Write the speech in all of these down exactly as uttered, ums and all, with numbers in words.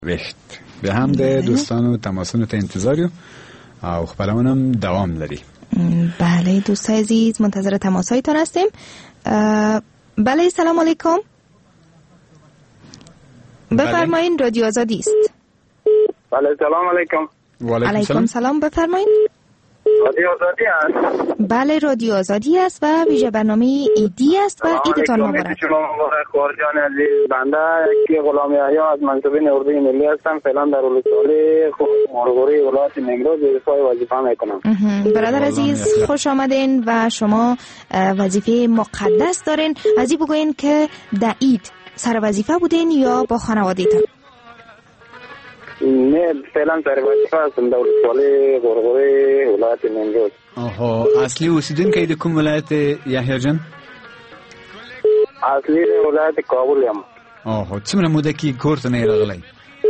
وخت به همد دوستان و تماسون تا انتظاری و خبرمونم دوام لري. بله دوستای عزیز منتظر تماسایتان هستیم. بله سلام علیکم. بفرمایین رادیو آزادی است. بله سلام علیکم. و علیکم, علیکم سلام. بفرمایین. رادیو آزادی است. بله رادیو آزادی است و ویژه برنامه ایدی است و عیدتان مبارک. شما مبارک خورجان عزیز. بنده کی غلام یحیی از منصبین اردوی ملی هستم. فعلا در ولسوالی مرغوری ولایت نیمروز اجرای وظیفه میکنم. برادر عزیز خوش آمدین و شما وظیفه مقدس دارین. از این بگوین که در عید سر وظیفه بودین یا با خانواده‌تان؟ نه فعلا سر وظیفه هستم در ولسوالی مرغوری ولایت نیمروز. آها اصلی اوسیدون که کوم ولایت یحیی جان؟ اصلی ولایت کابل ام. آها څومره موده کې کورته نه راغلی؟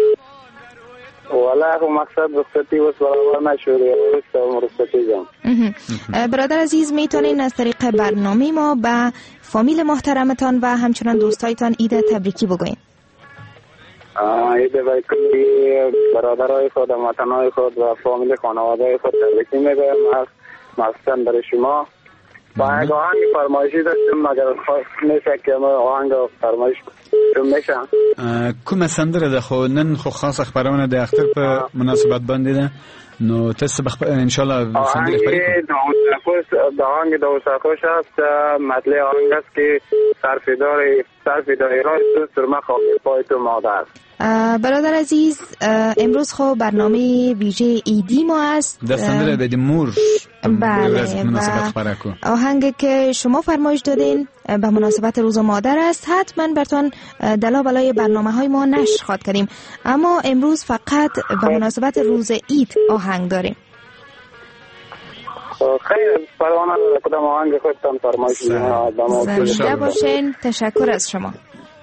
والله خو مقصد رخصتی وس برابر نشد وس رخصتی جام. برادر عزیز میتونین از طریق برنامه ما به فامیل محترمتان و همچنان دوستایتان عید تبریکی بگوین. عید تبریکی برادرای خود و وطنای خود و فامیل خانواده خود تبریکی میگم. مخصوصا برای شما با یک آهنگ فرمایشی داشتیم مگر خواست میشه که ما آهنگ فرمایش میشه کوم سندره ده خو نن خو خاص اخبارونه د اختر په مناسبت باندې ده نو تاسو ان شاء الله سندره خبرې کوم د آهنگ د اوساکوش است مطلب آهنگ است که صرفدار صرفدار ایران سرما خواب پای تو مادر. برادر عزیز امروز خو برنامه ویژه ایدی ما است. دستندره بدیم مور. بله آهنگ که شما فرمایش دادین به مناسبت روز مادر است. حتما براتون دلا بلای برنامه های ما نشر خواد کردیم اما امروز فقط به مناسبت روز عید آهنگ داریم. خیلی پروانه کدام آهنگ خودتان فرمایش دادین. زنده باشین. تشکر از شما.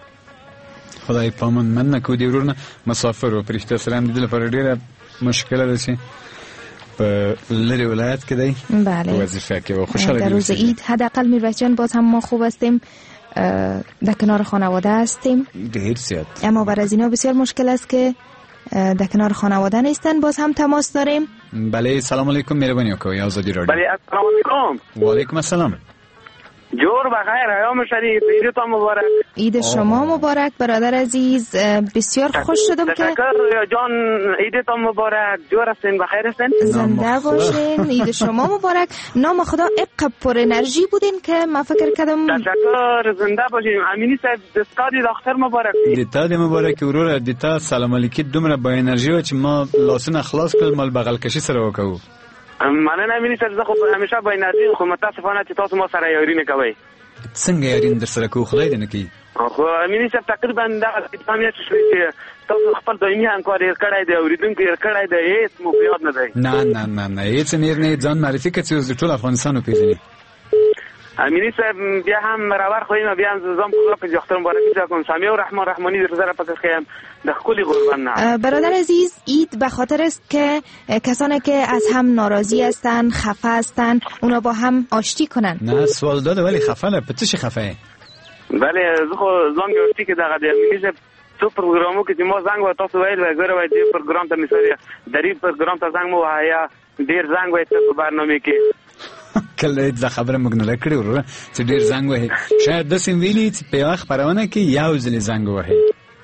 خدای پامون من نکودی ورونه مسافر و پرشته سلام دیدل پر ډیره مشکل ده چې په لری ولایت کې دی. بله وظیفه کې و خوشاله در روز عید حداقل میربچ جان باز هم ما خوب هستیم در کنار خانواده هستیم ډیر زیات اما بر از اینا بسیار مشکل است که در کنار خانواده نیستن. باز هم تماس داریم. بله سلام علیکم مهربانی وکوی آزادی رادیو. بله السلام علیکم. و علیکم السلام. جور بخیر ایام شریف عیدتان مبارک. عید شما مبارک برادر عزیز. بسیار خوش شدم که تشکر جان عیدتان مبارک. جور هستین بخیر هستین؟ زنده باشین. عید شما مبارک. نام خدا اقب پر انرژی بودین که ما فکر کردم. تشکر زنده باشین. امینی صاحب دستاد دختر مبارک. دستاد مبارک ورور دتا سلام علیکم دومره با انرژی و چې ما لاسونه خلاص کړل مال بغل کشي سره وکاو. مننه امینی صاحب زه خو همیشه با انرژي خو متاسفانه چې تاسو ما سره یاري نه کوئ. څنګه یاري در سره کو خدای دې نه کوي. خو امینی صاحب تقریبا دا اسلامیت چې تاسو خپل دایمي همکار یې کړای دی اوریدونکو یې کړای دی هیڅ مو یاد نه دی. نه نه نه نه هیڅ نه نه ځان معرفي کړئ چې ټول افغانستان پیژني. امینی صاحب بیا هم راور خویم بیا هم زم خدا په جختم مبارک کوم سامی و رحمان رحمانی در زره پس خیم د خپل قربان نه. برادر عزیز عید به خاطر است که کسانی که از هم ناراضی هستند خفه هستند اونا با هم آشتی کنن. نه سوال داده ولی خفه نه پتش خفه. بله زه خو زنګ ورتی کې دغه د امینی صاحب تو پروګرامو کې چې ما زنګ و تاسو ویل و غره وای دې پروګرام ته مثال دری پروګرام ته زنګ مو وایا ډیر زنګ وای ته برنامه کې کله دې خبره مګنله کړې ورو چې ډیر زنګ وای شاید د سیم ویلي چې په وخت پرونه کې یو ځل زنګ وای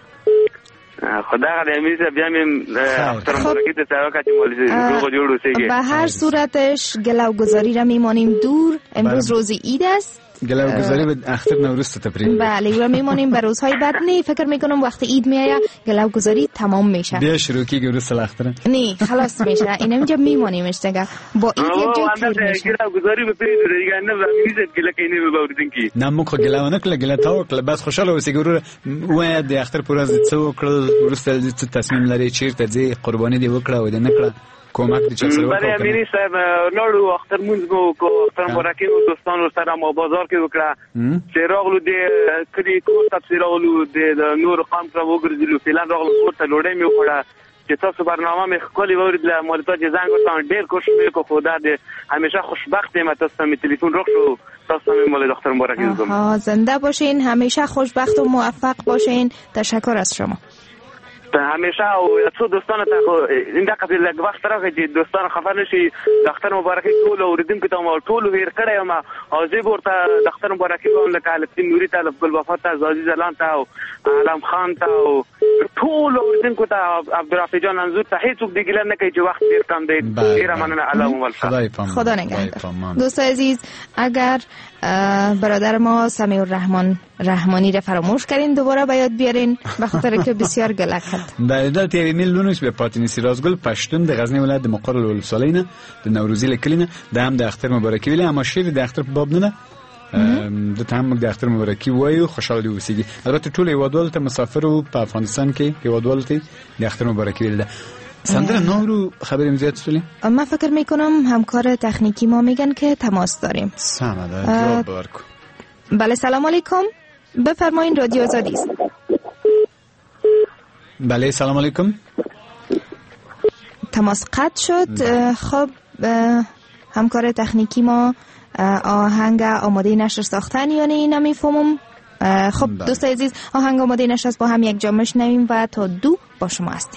خدا دې امید بیا مې اختر مبارک ته سلام کاچ مولوی روغ جوړ اوسېږي. به هر صورتش گلوگذاری را میمانیم دور. امروز روز عید است. گلوگذاری به اختر نوروز تبریک. بله و میمانیم به روزهای بعد. نه فکر میکنم وقتی عید میآید گلوگذاری تمام میشه. بیا شروع کی روز الاختر. نه خلاص میشه. اینا اینجا میمانیمش دیگه. با عید یک جای پیر میشه. گلوگذاری به پیر دیگه نه میزد گله کینه به باوردین کی. نه مخ گلو نه کله گله تا کله بس خوشاله اوسې ګورو و د اختر پر ورځ څو کړل ورسته چې تصمیم لري چیرته ځي قرباني دی وکړه و دې نه کړه کومک دي چې سره وکړه. بله امینی صاحب لاړو اختر مونږ کو اختر مبارکي او دوستانو سره مو بازار کې وکړه چې راغلو د کلی کو تفسیر راغلو د نور قام کرا وګرځلو فلان راغلو ورته لوړې مې وکړه چې تاسو برنامه مې خولي وریدل مولتا چې زنګ ورته ډېر کوشش مې کو خدا دې همیشه خوشبخت یم تاسو مې تلیفون روښ شو تاسو مې مولد اختر مبارکي کوم. ها زنده باشین. همیشه خوشبخت و موفق باشین. تشکر از شما. همیشه او څو دوستانو ته این دغه لږ وخت راغی چې دوستان خفه نشي د اختر مبارکي ټول اوریدونکو ته مو ټول هیر کړی یم او زه ورته د اختر مبارکي کوم لکه الفین نوري ته ګل وفا ته زازي زلان ته او علم خان ته او ټول اوریدونکو ته عبدالرافع جان انزور ته هیڅوک دیگه نه کوي چې وخت ډیر کم دی ډیر مننه الله مولفا خدا نگهدار. دوست عزیز اگر برادر ما سمیع الرحمن رحمانی را فراموش کردین دوباره باید بیارین به خاطر که بسیار گله کرد. در دا تیوی میل لونوس به پاتینی سیرازگل پشتون د غزنی ولایت د مقر الولسالینه د نوروزی لکلینه د هم د اختر مبارکی ویلی اما شیر د اختر باب نه د تهم د اختر مبارکی وایو خوشحال دی اوسیږي. البته ټول هیوادوال ته مسافر او په افغانستان کې هیوادوال ته د اختر مبارکی ویل ده. سندره نورو خبریم زیاد سولی؟ من فکر میکنم همکار تکنیکی ما میگن که تماس داریم. سلام جواب بارکو. بله سلام علیکم. بفرمایید رادیو آزادی است. بله سلام علیکم. تماس قطع شد. خب همکار تکنیکی ما آهنگ آماده نشر ساختن یا نه نمیفهمم. خب بله. دوست عزیز آهنگ آماده نشر با هم یک جا میشنویم و تا دو با شما هستیم.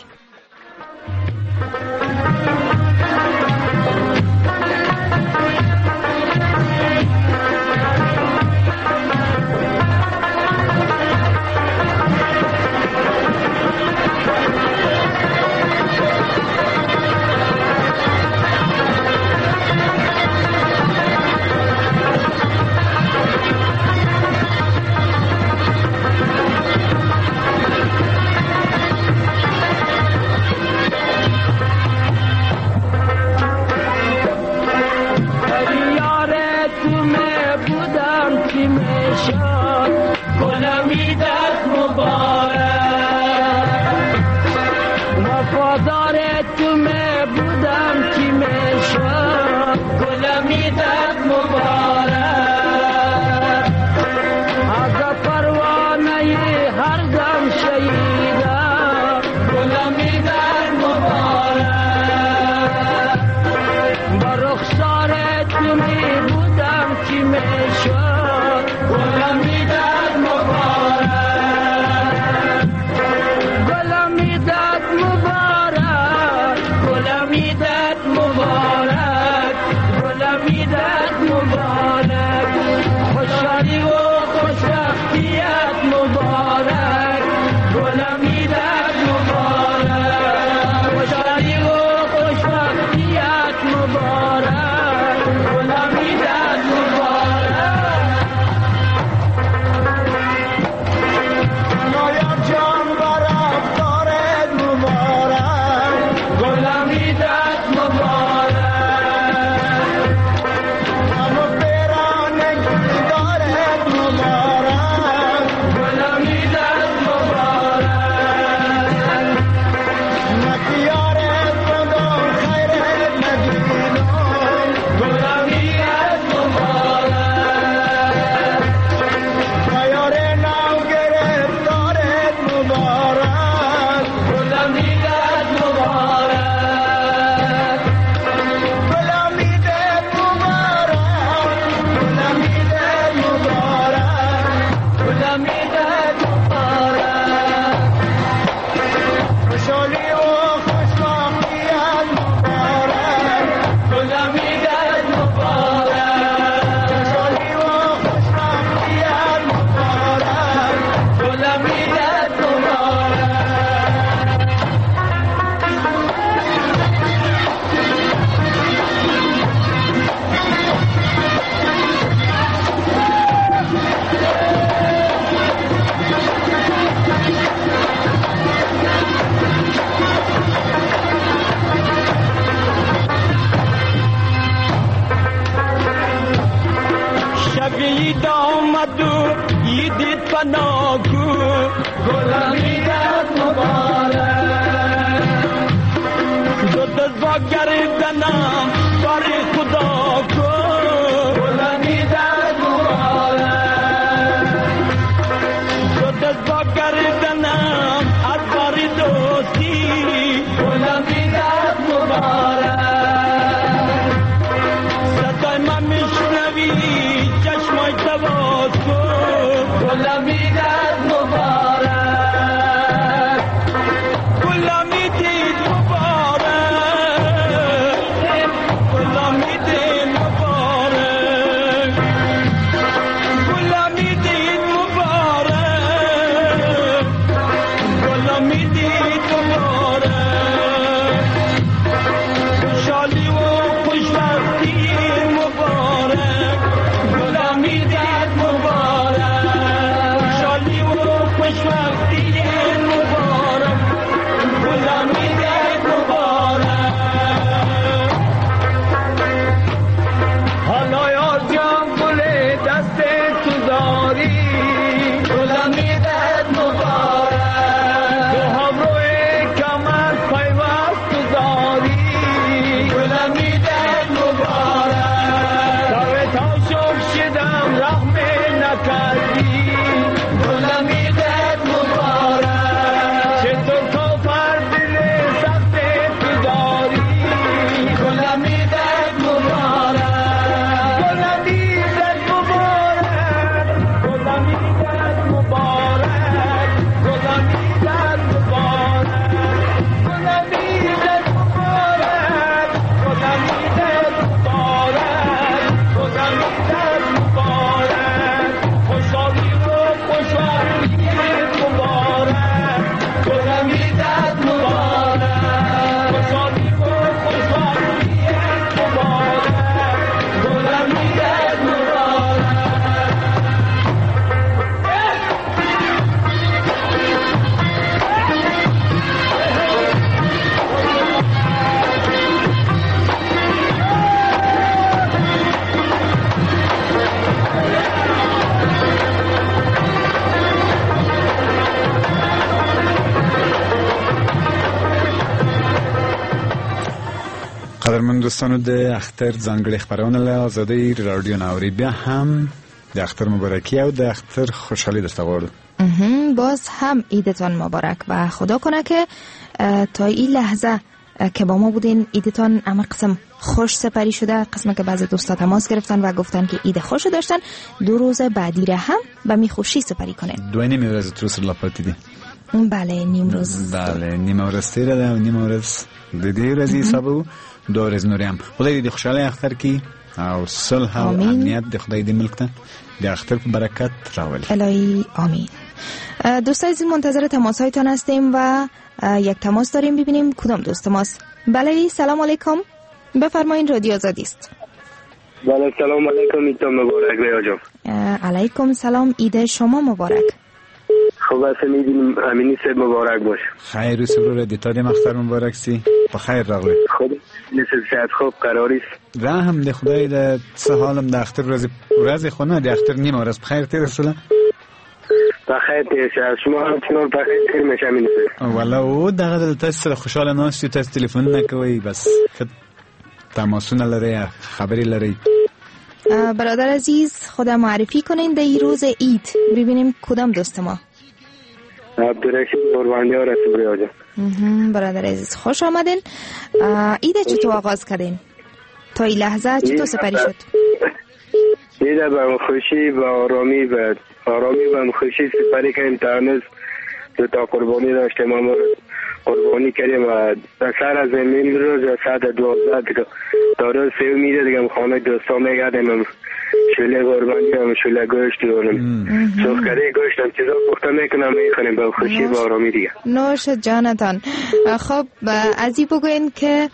قدرمن دوستانو د اختر ځانګړي خبرونه له آزادۍ رادیو ناوری بیا هم د اختر مبارکی او د اختر خوشحالی درته غواړو. باز هم عیدتان مبارک و خدا کنه که تا این لحظه که با ما بودین عیدتان اما قسم خوش سپری شده. قسم که بعضی دوستا تماس گرفتن و گفتن که عید خوش داشتن، دو روز بعدی را هم به می خوشی سپری کنین. دو نیم روز تروس لاپاتی دی. بله نیم روز. بله نیم روز تیره ده و نیم روز دیدی روزی حسابو دو روز نوری هم. خدای دی خوشحالی اختر کی او صلح و امنیت دی خدای دی ملک ده دی اختر برکت راولی. الهی آمین. دوستای عزیز منتظر تماس هایتان هستیم و یک تماس داریم، ببینیم کدام دوست ماست. بله سلام علیکم، بفرمایین رادیو آزادی است. بله سلام علیکم، عید مبارک بیا جان. علیکم سلام، عید شما مبارک. خوب هستم، عید امینی صاحب مبارک باش. خیر سرور دیتاد مختار مبارک سی. بخیر راغلی. خوب نسل صحت خوب قراریست. رحم دی خدای د سه حالم د اختر روز روز خونه د اختر نیم ورځ بخیر تیر سره. بخیر تیر شه، شما هم چنان بخیر تیر میشه مینسه. والا او دغه دلته سره خوشاله ناست تو تلفن نکوي بس تماسونه لري خبری لري. برادر عزیز خدا معرفی کنین در این روز عید ببینیم کدام دوست ما. عبدالرشید قربانیار است برادر. برادر عزیز خوش آمدین. عید چطور آغاز کردین؟ تا این لحظه چطور سپری شد؟ عید با خوشی و آرامی و آرامی و خوشی سپری کردیم. تا هنوز دو تا قربانی داشتیم، ما قربانی کردیم و سر از زمین روز ساعت دوازده دیگه داره سیو میده دیگه خانه دوستا میگردیم شوله قربانی هم شوله گوشت دارم سوخکره گوشت هم چیزا پخته میکنم میخونیم با خوشی و آرامی دیگه. نوش جانتان. خب ازی بگوین که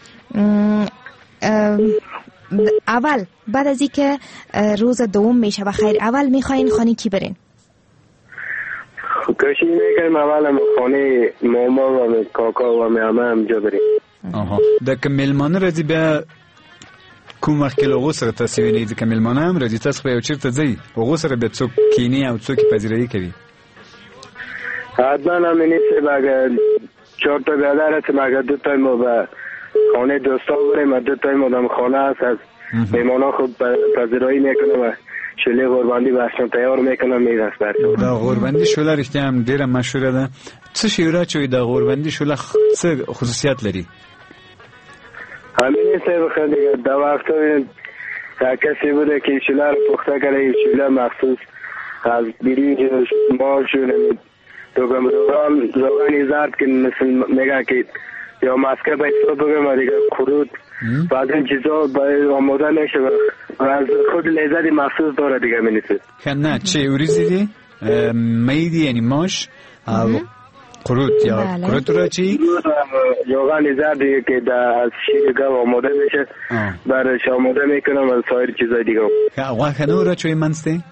اول بعد از ای که روز دوم میشه و خیر اول میخواین خانه کی برین؟ کشی میکنیم اول هم خانه ماما و کاکا و مامه هم جا بریم. آها دکه ملمانه رازی به کوم وقت که لغو سره تاسو ویني ځکه ملمانه هم راځي تاسو به یو چیرته ځئ لغو سره به څوک کینی او څوک پذیرایی کوي. حتما هم نیست باگه چهار تا برادر هستیم، اگر دو تای ما به خانه دوستا بریم و دو تای ما دم خانه هست از میمانا خوب پذیرایی میکنم و شوله قربانی باشن تیار میکنم میرس برسون. دا قربانی شوله رشته هم دیره مشهوره ده. چه شیوره چوی دا قربانی شوله چه خصوصیت لري؟ همینی سه بخیر دیگه دا وقتا بینید کسی بوده که شوله رو پخته کرده، شوله مخصوص از بیرینج مال شوله دوگم روغن روغنی زرد که مثل میگه که یا مسکه باید صبح بگم دیگه خرود بعد این چیزا باید آماده نشه و از خود لذتی مخصوص داره دیگه منیسه. نه چه اوریزی دی؟ میدی یعنی ماش او قرود یا قرود را چی؟ روغن زرد دیگه که از شیر گو آماده میشه برش آماده میکنم و سایر چیزای دیگه. واکنو را چوی منسته؟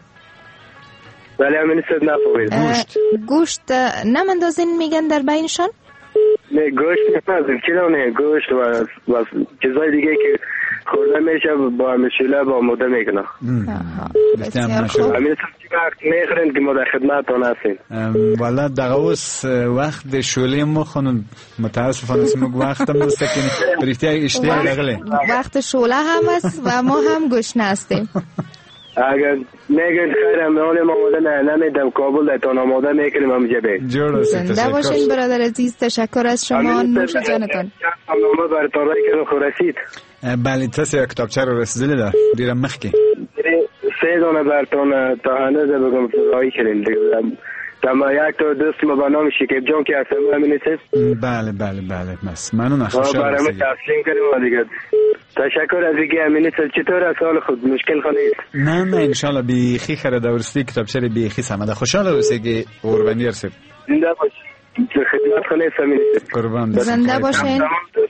ولی همینی سد نفوید. گوشت گوشت نمندازین میگن در بینشان؟ نه گوشت نمندازین چرا نه گوشت و, و چیزای دیگه که خورده میشه با مشوله با آماده میکنم. بسیار خوب. همین سب چی وقت میخورین که ما در خدمتان هستیم. والا دقوس وقت شوله ما خانم متاسفانه سمک وقت هم دسته کنی بریختی اشتیاق لغله. وقت شوله هم است و ما هم گوشت هستیم. اگر میگن خیر امران ما آماده نه نمیدم کابل دیتان آماده میکنیم هم جبه جور زنده باشین برادر عزیز، تشکر از شما. نوش جانتان. نامه براتان رای که خو رسید. بله تاسو یک کتابچه رو رسیدلی ده دیرم مخی سه دانه براتان تا هنوز بگم رای کردیم تما یک تا دوست ما به نام شکیب جان که هستم همین است. بله بله بله بس منو نخوشا برای من تسلیم کردیم دیگه. تشکر از اینکه همین است. چطور از حال خود مشکل خانه است؟ نه نه انشالله بیخی خره دورستی کتابچه بیخی سمده خوشحال اوسه که قربانی رسید. زنده باشین. خدمت خانه است همین است. قربان زنده باشین.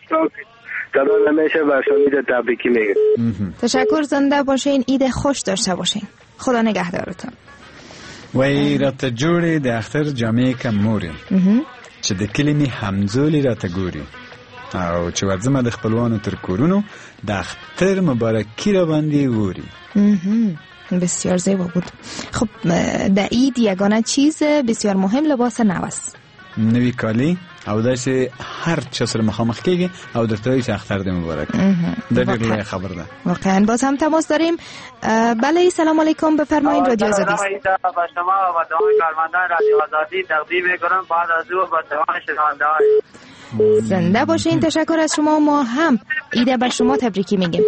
تمام همیشه برشانید تبریکی میگم. تشکر، زنده باشین، عید خوش داشته باشین. خدا نگهدارتون. وی را تا جوړې د اختر جامې که مورې چې د کلمې همزولې را ته ګوري او چې ورځمه د خپلوانو تر کورونو د اختر مبارکی را باندې ووري. بسیار زیبا بود. خب در عید یگانه چیز بسیار مهم لباس نو است. نوی کالی او داسې هر چا سره مخامخ کېږي او درته وایي چې اختر دې مبارک. دا ډېر لویه خبر ده. واقعا باز هم تماس داریم. بله سلام علیکم، بفرمایید رادیو آزادی است. با شما و با تمام کارمندان رادیو آزادی تقدیم می‌کنم بعد از او با تمام شنونده‌های. زنده باشین. تشکر از شما. ما هم ایده به شما تبریکی میگیم.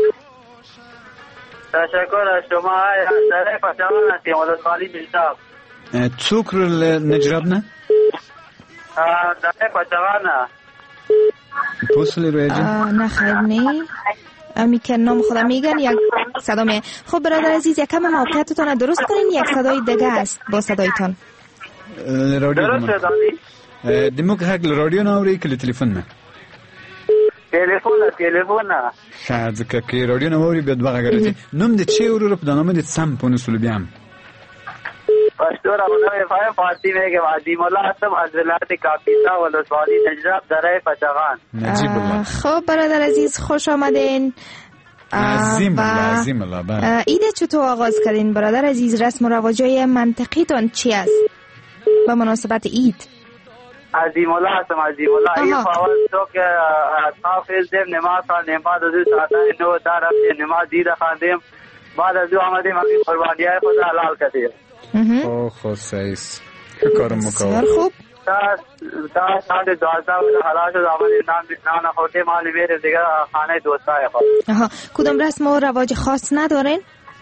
تشکر از شما. سره پشمان هستیم ولد خالی بیشتاب. څوک نجراب نه؟ سره پشمان نه. پوسلی روی جی؟ نه خیر نی. امی که نام خودم میگن یک صدا می. خب برادر عزیز یک کم موقعیتتان درست کنین. یک صدای دیگه است با صدایتان. درست صدایی؟ دیمو که حق رادیو ناوری کلی تلفن نه؟ تلفن نه تلفن نه. شاید که که رادیو ناوری بیاد باقی گرفتی. نم ده چه رو رو بدانم ده سم پونسول بیام. پشتور ابوالله فایم فاطمه میگه عظیم الله هستم از ولایت کاپیتا ولسوالی نجراب دره پشغان. نجیب الله. خب برادر عزیز خوش آمدین. عظیم الله عظیم الله. ایده چطور آغاز کردین برادر عزیز؟ رسم و رواجای منطقیتون چی است به مناسبت عید؟ عظیم الله هستم عظیم الله. این فاول تو که حافظ دیم نماز خواند نماز دو ساعت نو دار نماز دیده خواندیم بعد از دو آمدیم همین قربانیای خود حلال کردیم. او خو سایس کارم مکو. بسیار خوب. تا تا ساعت دوازده بود حلال شد آمدیم نان نان خورده مال میریم دیگه خانه دوستای خود. آها کدام رسم و رواج خاص ندارین؟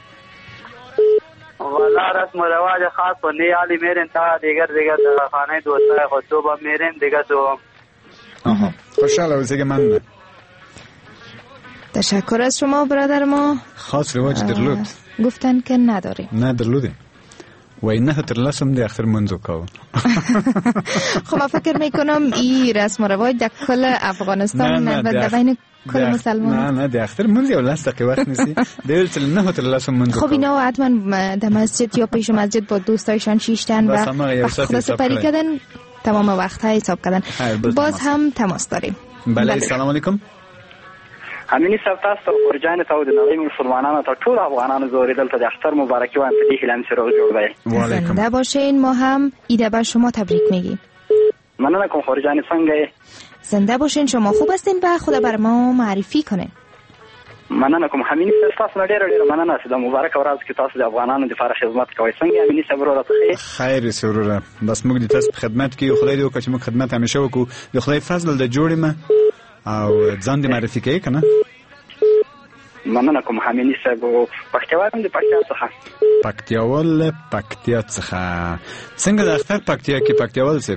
والا رسم و رواج خاص و نیالی میریم تا دیگر دیگر خانه دوستای خود تو با میریم دیگه تو. آها خوشحال اوزه که من نه. تشکر از شما برادر ما. خاص رواج درلود گفتن که نداریم. نه درلوده و اینه تر لسم دی اختر منزو کاو. خب من فکر میکنم این رسم و رواج در کل افغانستان نه در بین کل مسلمان. نه نه دی اختر منزی و لست که وقت نیستی دیل تل نه تر لسم منزو کاو. خب اینا حتما در مسجد یا پیش مسجد با دوستایشان شیشتن و خدا سپری کردن تمام وقت های حساب کردن. باز هم تماس داریم. بله سلام علیکم. همینی سبت است و خورجان تا و دنیای مسلمانان تا طول افغانان زوری دل تا د اختر مبارکی و انتدی هلم سر جوړ وي. زنده باشین. ما هم ایده بر شما تبریک میگیم. مننه کوم خورجان څنګه؟ زنده باشین. شما خوب هستین و خدا بر ما معرفی کنه. مننه کوم همینی تاسو نه ډیر ډیر مننه چې د مبارک ورځ کې تاسو د افغانانو لپاره خدمت کوئ. څنګه همینی صبر راته خیر سرور بس موږ د تاسو خدمت کوي. خدای دې وکړي چې موږ خدمت همیشه وکړو. د خدای فضل د جوړې ما او ځان دې معرفي کوي کنه. مننه کوم همینی صاحب پکتیاوال د پکتیا څخه. پکتیاوال پکتیا څخه څنګه د اختر پکتیا کې پکتیاوال صاحب؟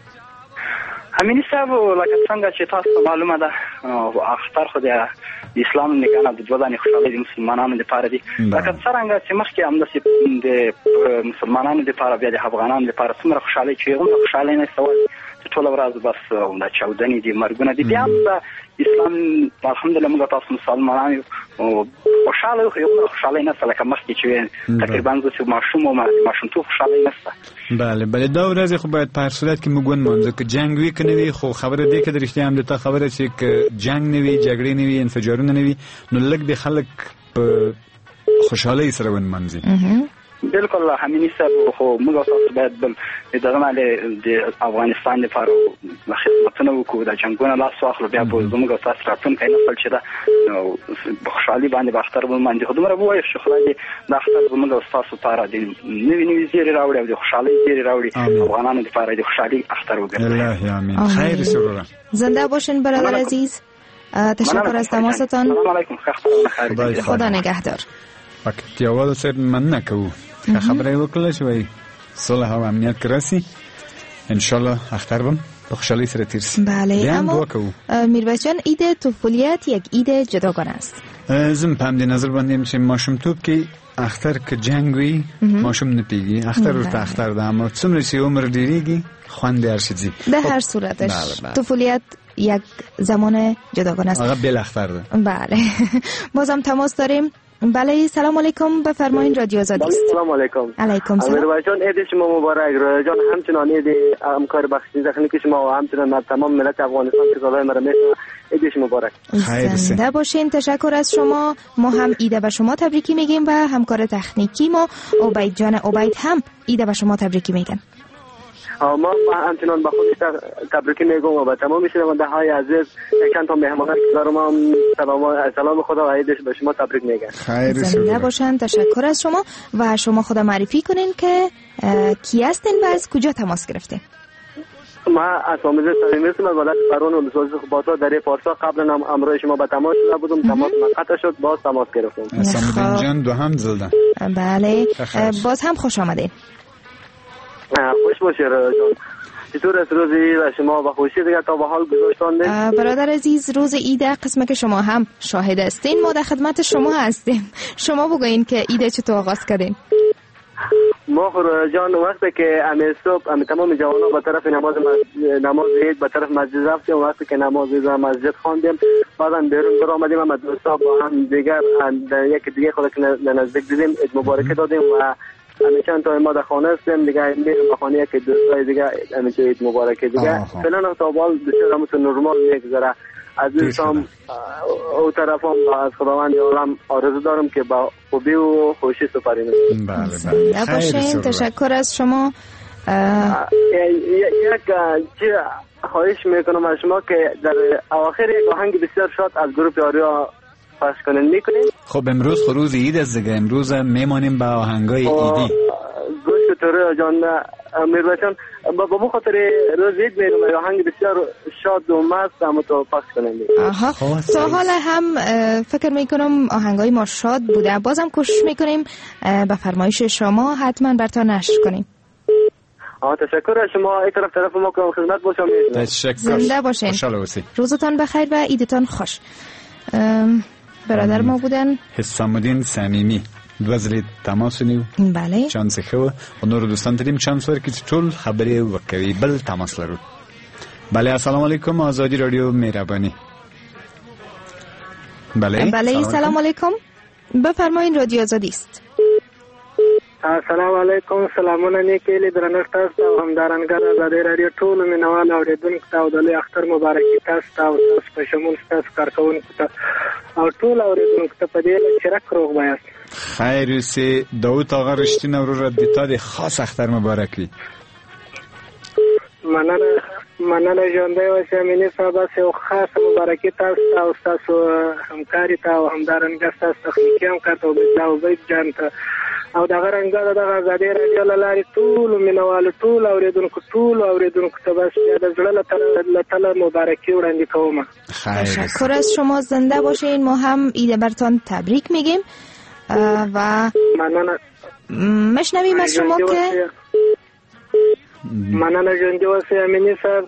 همینی صاحب لکه څنګه چې تاسو معلومه ده اختر خو د اسلام نه کنه د ځواني خوشاله دي مسلمانانو لپاره دي. لکه څنګه چې مخکې هم د مسلمانانو لپاره بیا د افغانانو لپاره څومره خوشاله چې هم خوشاله نه سوال ټول ورځ بس د چاودنې دي مرګونه دي. بیا هم اسلام الحمدلله موږ تاسو مسلمانان یو خوشاله یو خوشاله نه سره کوم مخکې چې تقریبا زه ماشوم او ماشومتوب خوشاله نه سره. بله بله دا ورځ خو باید په هر صورت کې موږ ونمانځو که جنگ وي که نه وي. خو خبره دی که د رښتیا هم د تا خبره چې که جنگ نه وي جګړې نه وي انفجارونه نه وي نو لږ د خلک په خوشحالۍ سره ونمانځي. بالکل همینی صاحب خو موږ تاسو باید بل دغه مال د افغانستان لپاره خدمتونه وکړو. د جنگونو لاس واخلو بیا په زموږ تاسو راتلونکی نسل چې دا خوشحالي باندې به اختر باندې خدمره وایي چې خدای دې د اختر زموږ تاسو لپاره د نوې نوې زیری راوړي او د خوشحالۍ زیری راوړي افغانانو لپاره د خوشحالۍ اختر وګرځي. الله امین. خیر سرور. زنده باشین برادر عزیز. تشکر از تماستان. سلام علیکم. خدا نگهدار. پکتیاوال صاحب مننه کوو خبره وکړه چې وای صلح او امنیت کراسي ان شاء الله اختر بم به خوشحالی سره تیر شي. بله اما میربچ جان ایده طفولیت یک ایده جداگانه است. زم په دې نظر باندې چې ماشومتوب کې اختر که جنگ وي ماشوم نه پیږي. اختر ورته اختر ده اما څومره چې عمر ډیریږي خوند یې ارشدي. به هر صورتش طفولیت یک زمان جداگانه است. آقا بل اختر ده. بله بازم تماس داریم. بله سلام علیکم بفرمایین رادیو آزادی است. سلام علیکم. علیکم سلام. امیر جان عید شما مبارک. رادیو جان همچنان عید همکار بخشنده زخمی که شما و همچنان من تمام ملت افغانستان که صدای مرا میشنوه عید مبارک. زنده باشین. تشکر از شما. ما هم عید به شما تبریکی میگیم و همکار تکنیکی ما عبید جان عبید هم عید به شما تبریکی میگن. ما همچنان به خودش تبریک میگم و به تمام شنونده های عزیز چند تا مهمان که دارم هم سلام سلام خدا و عیدش به شما تبریک میگم. خیر زنده باشن. تشکر از شما و شما خود معرفی کنین که کی هستین و از کجا تماس گرفتین؟ ما از آموزش صمیمی هستم از ولایت فرون و لسوز خباتا در پارسا. قبلا هم امروز شما به تماس شده بودم، تماس قطع شد، باز تماس گرفتم. اسلام جان دو هم زلدن. بله باز هم خوش آمدین. خوش باشید جان. چطور است روز عید و شما با خوشی دیگه تا به حال گذاشتن؟ برادر عزیز روز عید قسمت که شما هم شاهد هستین، ما در خدمت شما هستیم. شما بگوین که عید چطور آغاز کردین؟ ما خور جان وقتی که امی صبح امی تمام جوانا به طرف نماز نماز عید به طرف مسجد رفتیم، وقتی که نماز عید مسجد خواندیم بعدا بیرون در آمدیم و دوستا با هم دیگر یک دیگه خود که نزدیک دیدیم عید مبارکه دادیم و همین چند تا ما در خانه هستیم دیگه میریم به خانه که دوستای دیگه همین عید مبارکه دیگه فعلا تا بال بسیار همون نرمال میگذره. از دوستام او طرفم از خداوند عالم آرزو دارم که با خوبی و خوشی سپری کنیم. بله بله خیر. تشکر از شما. یک خواهش میکنم از شما که در اواخر یک آهنگ بسیار شاد از گروه آریا پخش کنین میکنین. خب امروز خروز عید است دیگه، امروز میمانیم با آهنگای عیدی. گوش تو جان میربچن با بابا خاطر روز عید میرم آهنگ بسیار شاد و مست هم تو پخش کنین. آها تا حالا هم فکر میکنم آهنگای ما شاد بوده، بازم کوشش میکنیم به فرمایش شما حتما براتون نشر کنیم. آه تشکر از شما. این طرف طرف ما کنم خدمت باشم. تشکر. زنده باشین. روزتان بخیر و عیدتان خوش. برادر ما بودن حسام الدین صمیمی. دوزلی تماس نیو. بله. چانس خو و نور دوستان تریم چانس ورکی ټول خبرې وکوي بل تماس لرو. بله السلام علیکم آزادی رادیو مهربانی. بله. بله سلام علیکم. بفرمایید رادیو آزادی است. السلام علیکم. سلامونه نیکلی درنښت تاسو او همدارنګه د آزادۍ رادیو ټولو مینوال اورېدونکو ته او د لوی اختر مبارکي تاسو ته او تاسو په شمول ستاسو کارکوونکو ته او ټول اورېدونکو ته په دې چې رک روغ بایاست. خیر اوسې. داود آقا رښتینه وروره د تا د خاص اختر مبارک وي. مننه مننه ژوندی اوسې امیني صاحب. یو خاصه مبارکي تاسو ته او ستاسو همکاري ته او همدارنګه ستاسو تخنیکي همکار ته عبیدالله عبید جان ته او دغه رنګه دغه آزادۍ رادیو له لارې ټولو مینوالو ټولو اورېدونکو ټولو اورېدونکو ته بس د زړه له تله مبارکي وړاندې کوم. تشکر از شما. زنده باشین. ما هم عید برتان تبریک میگیم و مننه. مشنویم از شما که مننه ژوندي اوسئ امیني صاحب.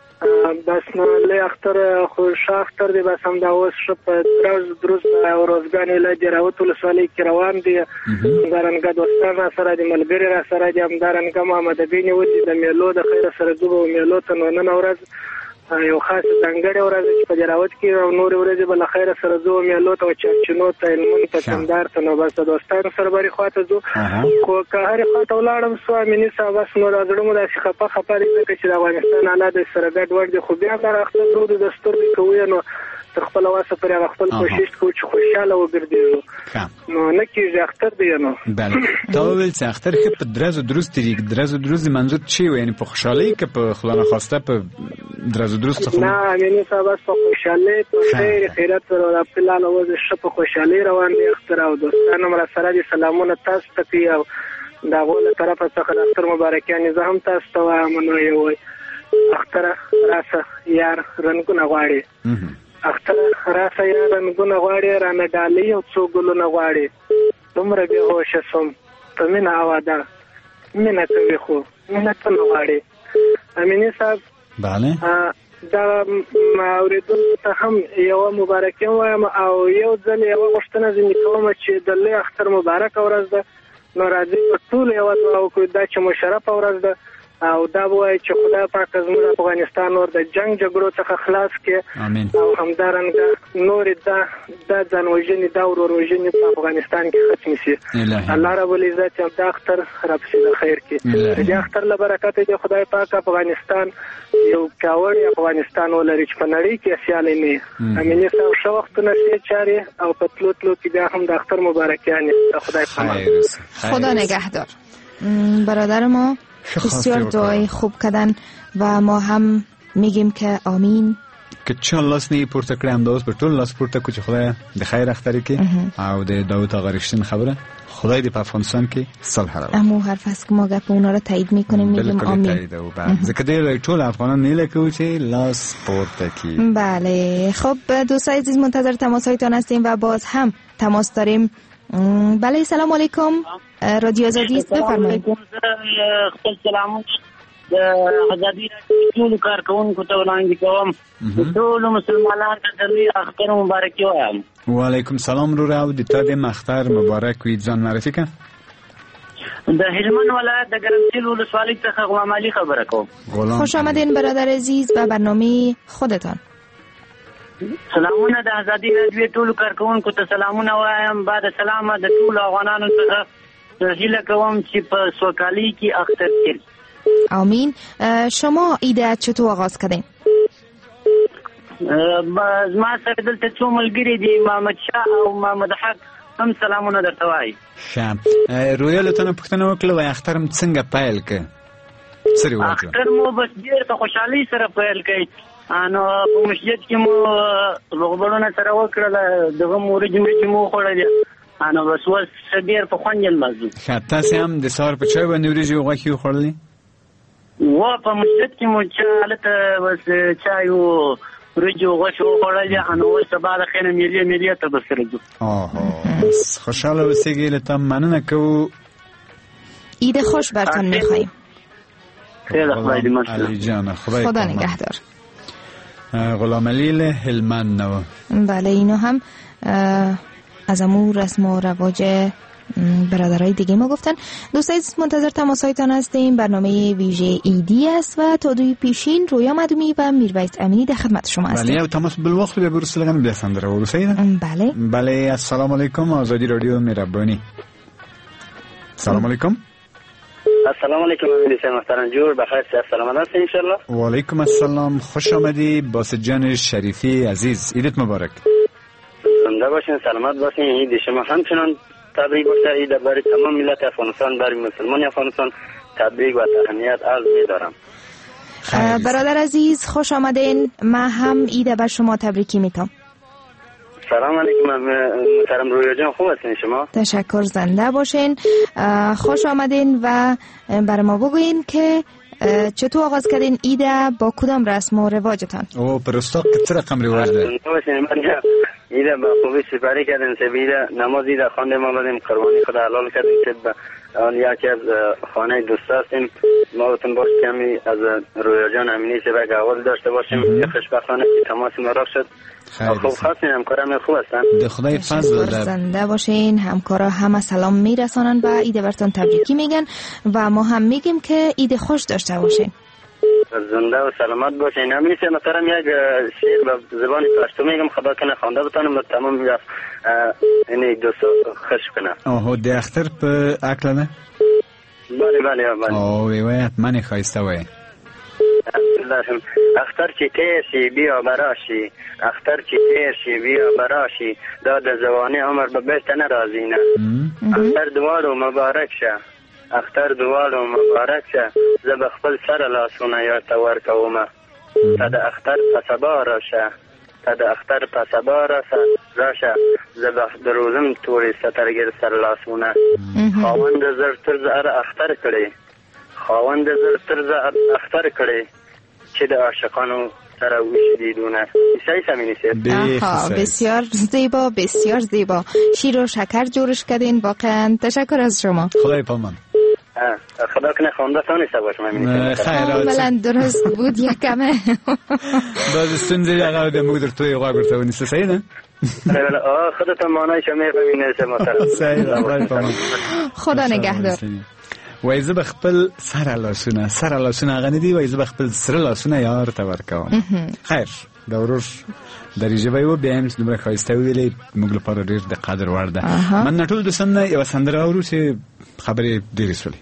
بس نو له اختر خوش اختر دی بس هم دا اوس شپ درز درز او روزګانې له جراوت ولسوالۍ کې روان دي. همدارنګه دوستان سره د ملګري را سره دي. همدارنګه محمد بیني ودی د میلو د خیر سره دوه میلو ته نو نن ورځ یو خاص ځانګړی ورځ چې په جراوت کې او نور ورځې بل خیر سره دوه میلو ته چرچنو ته نن په سندار ته نو بس دوستان سره بری خواته زو کو که هر خواته ولاړم سو امیني صاحب بس نو راځړم د خپه خپه دي چې د افغانستان حالات سره ګډ وډ دي خو بیا تر اخته درود د ستوري کوي نو تر خپل واسه پر خپل کوشش کوو چې خوشاله وګرځو. نو نه کېږي اختر دی نو. بله تا وویل چې اختر کې په درز و دروز تیریږي. درز و دروز منظور چی و؟ یعنی په خوشحالۍ که په خدا نخواسته په درز و دروز څه؟ نه امیني صاحب بس په خوشحالۍ په خیر خیرات سره د فلال اوس ښه په خوشحالۍ روان دی اختر او دوستان هم را سره دي. سلامونه تاسو ته کوي او د هغو له طرفه څخه د اختر مبارکیانې زه هم تاسو ته وایم. نو یو اختر راسه یار رنګونه غواړي. اختر راسه یار رنګونه غواړي رانه ډالۍ او څو ګلونه غواړي. دومره بې هوشه سوم په مینه اواده مینه کوي خو مینه ته نه غواړي. امیني صاحب بله دا اوریدونکو ته هم یو مبارکي وایم او یو ځل یو غوښتنه ځینې کوم چې د لوی اختر مبارکه ورځ ده. نو راځي ټول یو دعا وکړو دا چې مشرفه ورځ ده او دا وایي چې خدای پاک زموږ افغانستان ور د جنگ جګړو څخه خلاص کړي او همدارنګه نور دا د ځانوژنې دا ورورژنې په افغانستان کې ختم شي. الله رب العزت هم دا اختر را پسې د خیر کړي. د اختر له برکته د خدای پاک افغانستان یو پیاوړی افغانستان ولري چې په نړۍ کې سیالي نه. امیني صاحب ښه وختونه سي چاري او په تلو تلو کې بیا هم د اختر مبارکیانې د خدای پاک خدا نگهدار. برادر ما بسیار دعای خوب کردن و ما هم میگیم که آمین. که چه لاس نی پورته کړم دوست په ټول لاس پورته کو چې خدای د خیر اختر کې او د داوود آقا رښتین خبره خدای دې په افغانستان کې صلح راوړي. امو حرف است که ما گپ اونا رو تایید میکنیم میگیم آمین. ځکه دې ټول افغانان نه لکه چې لاس پورته کی. بله خب دوستای عزیز منتظر تماسایتان هستیم و باز هم تماس داریم. بله سلام علیکم رادیو آزادی است بفرمایید. خپل سلام د آزادی ټول کارکونکو ته وړاندې کوم. ټول مسلمانانو ته د لوی اختر مبارکي وایم. وعلیکم سلام رو راو د ته د اختر مبارک وي. ځان معرفي کړه. د هلمند ولایت د ګرمسیر ولسوالۍ څخه غلام علي خبره کوم. خوش آمدین برادر عزیز به برنامه خودتان. سلامونه د آزادی رادیو ټول کارکونکو ته سلامونه وایم. بعد سلام د ټول افغانانو څخه هیله کوم چې په سوکالي کې اختر کړي. آمین. شما ایده چطور آغاز کردین؟ ما سره دلته څو ملګري دي محمد شاه او محمد حق هم سلامونه درته وایي. ښه رویا له تنه پوښتنه وکړه و اختر م څنګه پیل کړ؟ څه ریواج اختر مو بس ډېر په خوشحالۍ سره پیل کړ. نو په مسجد کې مو لوبړونه سره وکړل دغه مورج مرج مو خوړل. نو بس اوس ډېر په خوند یې لمانځو. ښه تاسې هم د سهار په چای باندې وریجې او غوښې وخوړلې؟ و په مسجد کې مو چا هلته بس چای و وریجې او غوښې وخوړلې. نو اوس سبا د خیر میلې میلې ته به سره ځو. خوشحاله اوسېږئ. له تا مننه کوو. عید خوش برتان میخواییم. خیلی خدای دې مست علی جان خدا نگهدار. غلام علی له هلمند نو. بله اینو هم از امو رسم و رواج برادرای دیگه ما گفتن. دوستای منتظر تماسایتان هستیم. برنامه ویژه ایدی است و تا دوی پیشین رویا مدومی و میرویس امینی در خدمت شما هستیم. بله تماس بالوقت به برسلگان بیسندره و رسیده. بله بله السلام علیکم آزادی رادیو مهربانی. سلام علیکم. السلام علیکم امید محترم جور بخیر سیاست سلامت هستین ان شاء الله. و علیکم السلام خوش آمدی باسط جان شریفی عزیز. عیدت مبارک. زنده باشین سلامت باشین. عید شما همچنان تبریک باشه. عید برای تمام ملت افغانستان برای مسلمان افغانستان تبریک و تهنیت عرض می‌دارم. برادر عزیز خوش آمدین. من هم عید بر شما تبریکی میگم. سلام علیکم محترم رویا جان خوب هستین شما؟ تشکر زنده باشین. خوش آمدین و بر ما بگوین که چطور آغاز کردین عید با کدام رسم و رواجتان؟ او پرستاق چه رقم رواج داره؟ عید با خوبی سپری کردیم سبیل نماز عید خواندیم آمدیم قربانی خدا حلال کردیم که آن یکی از خانه دوست هستیم ما بتون باش کمی از رویا جان امینی سبک اول داشته باشیم که خوشبختانه تماس مراق شد. خوب خواستین همکارم خوب هستن. ده خدای فضل داره. زنده باشین. همکارا همه سلام میرسانن و عید برتون تبریکی میگن و ما هم میگیم که عید خوش داشته باشین. زنده و سلامت باشین. همین سه مثلا یک شعر به زبان پشتو میگم خدا کنه خوانده بتونم تمام یعنی دوستا خوش کنه. اوه ده اختر په اکل نه؟ بله بله بله. او وی وی من خایسته وی. اختر چې تیر شي بیا براشي اختر چې تیر شي بیا براشي دا د ځواني عمر به بیرته نه راځي نه. اختر دواړو مبارک شه اختر دواړو مبارک شه زه به خپل سره لاسونه یارته ورکوم. ته د اختر په سبا راشه ته د اختر په سبا راشه زه به دروزم تورې سترګې سر لاسونه. خاوند زر تر زر اختر کړي خاوند زر تر زر اختر کړي چې د عاشقانو سره وشدیدونه. صحیح سمینیسید. آها بسیار زیبا بسیار زیبا. شیر و شکر جورش کردین واقعا. تشکر از شما. خدای پامان. خدا کنه خونده تانیسته باش من کاملا درست بود یکمه. باز استونزه یقه ده مگدر توی یقه گرته و نیسته صحیح نه؟ آه خودتا مانای شما فهمینه محترم. صحیح خدای پامان. خدا نگهدار. وای زه بخپل سره لاسونه سره لاسونه غنیدی وای زه بخپل سره لاسونه یار ته ورکوم. خیر دا ورور درجه وای و بهم دومره خایسته ویلې موږ لپاره ډیر د قدر وړ ده. من نټول د سن یو سندره اورو چې خبرې ډیرې سولې.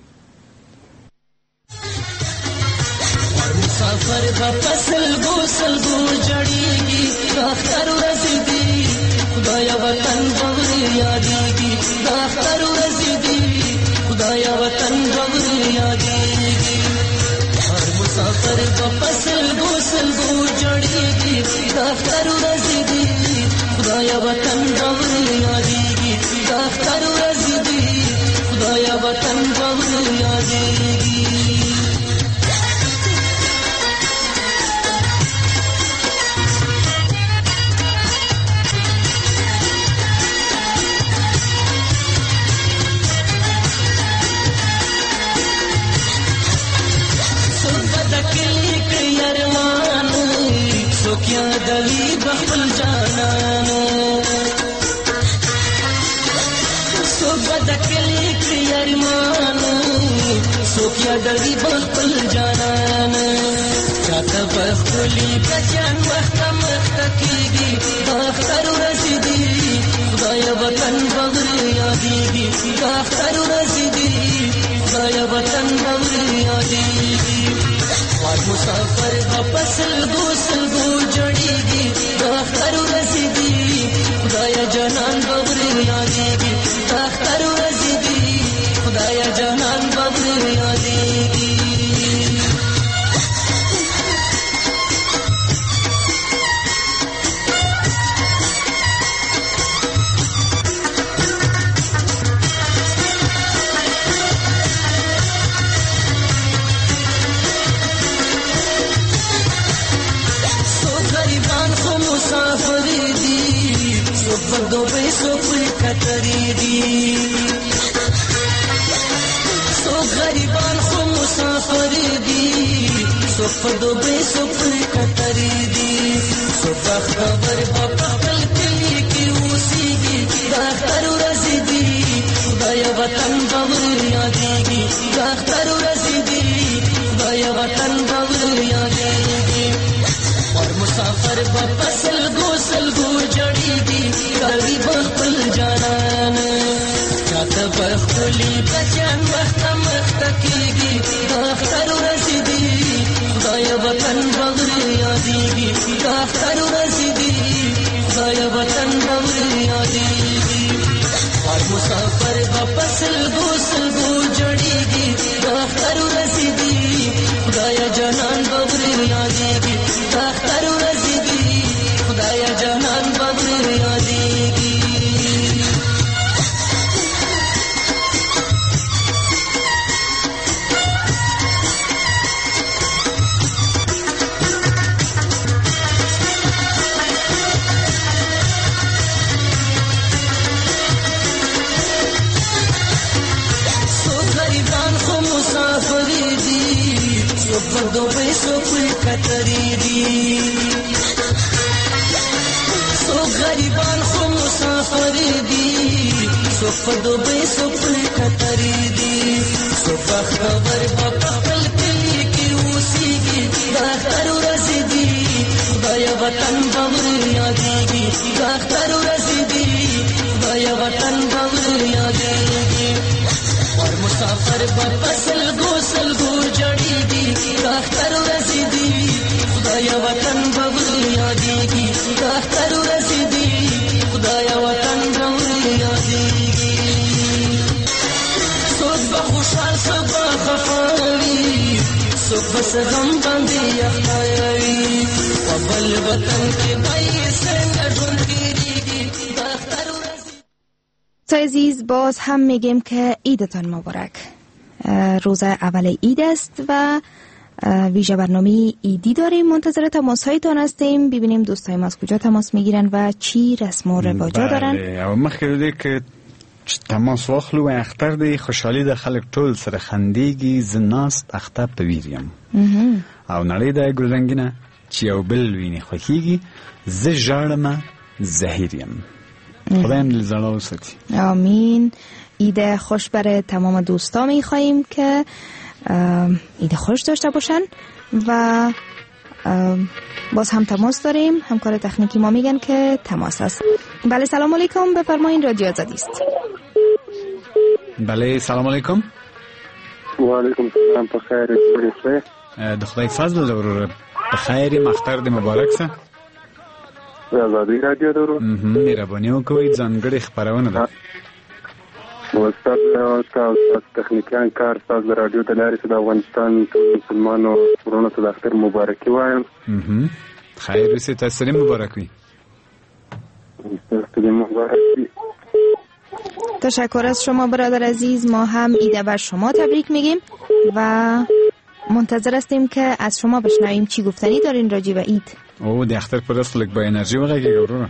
مسافر د فصل ګو سلګو جړیږي اختر ورځي خدای وطن بغیر یادېږي اختر ورځي خدای وطن بغیر یادېږي به فصل ګوسل ګو جوړیږي د اختر ورځې دي خدایا وطن باور یادېږي د اختر ورځې دي خدایا وطن باور یادېږي سوکیا دلی بخل جانانو سوکا دکلی کریارمانو سوکیا دلی بخل جانانو چاہتا بخلی بچان وقت مختقیگی داختر رسیدی خدایا وطن بغر یادیگی داختر رسیدی خدایا وطن بغر یادیگی اور مسافر بپسل گوسل گو جڑیگی داختر رسیدی خدایا جانان بغر یادیگی داختر رسیدی خدایا جانان بغر یادیگی دو پیسو پل کتری دی سو غریبان خو مسافر دی سو دو پیسو پل کتری دی سو بخبر بپخل کلی کی اوسیگی داختر رسیدی خدایا وطن باور یادیگی داختر رسیدی خدایا وطن باور یادیگی اور مسافر بپسل گوسل گو جڑیگی کاری بخل جانان چاہتا بخلی بچان وقت مختقیگی داختر رسیدی خدایا وطن بغر یادیگی داختر رسیدی خدایا وطن بغر یادیگی اور مسافر بپسل گوسل گو جڑیگی داختر رسیدی خدایا جانان بغر یادیگی داختر رسیدی خدایا جانان بغر یادیگی سو غریبان خو مسافر دی سو دو پیسو پل کتری دی سو غریبان خو مسافر دی سو دو پیسو پل کتری دی سو بخبر بپخل کلی کی اوسیگی داختر رسیدی خدایا وطن باور یادیگی داختر رسیدی خدایا وطن باور یادیگی اور مسافر بپسل گوسل گو جڑیگی داختر رسیدی خدایا وطن باور یادیگی داختر رسیدی خدایا وطن باور یادیگی سوک بخوشحال سوک بخفاوی سوک بس غم باندی اخناوی وبل وطن کے بائی سے نجون تیریگی داختر رسیدی. عزیز باز هم میگیم که عیدتان مبارک. روز اول عید است و ویژه برنامه ایدی داریم. منتظر تماس هایتان هستیم ببینیم دوستای ما از کجا تماس میگیرن و چی رسم و رواجا دارن. بله او مخکې که تماس واخلو و اختر دی خوشحالی د خلک ټول سره خندېږي زه ناست اختر په ویر یم او نړۍ د ګل رنګینه چې یو بل ویني خوښیږي زه ژاړمه زهیر یم. خدایم دل زړه وساتي. آمین. عید خوش برای تمام دوستا میخواییم که عید خوش داشته باشن و باز هم تماس داریم. همکار تکنیکی ما میگن که تماس است. بله سلام علیکم بفرمایید رادیو آزادی است. بله سلام علیکم. و علیکم سلام بخیر خوبی د خدای فضل ورور بخیر اختر د مبارک سه. آزادی رادیو درو. مهرباني وکړئ ځانګړي خبرونه ده. استاد استاد تخنیکان کار استاد رادیو د لارې د افغانستان ټول مسلمانانو ورونو ته د اختر مبارکي وایم. خیر اوسې، تاسو سره مبارک وي. تشکر از شما برادر عزیز. ما هم ایده بر شما تبریک میگیم و منتظر هستیم که از شما بشنویم چی گفتنی دارین راجع به عید. او د اختر پر است لک با انرژي وغږیږه ورونه.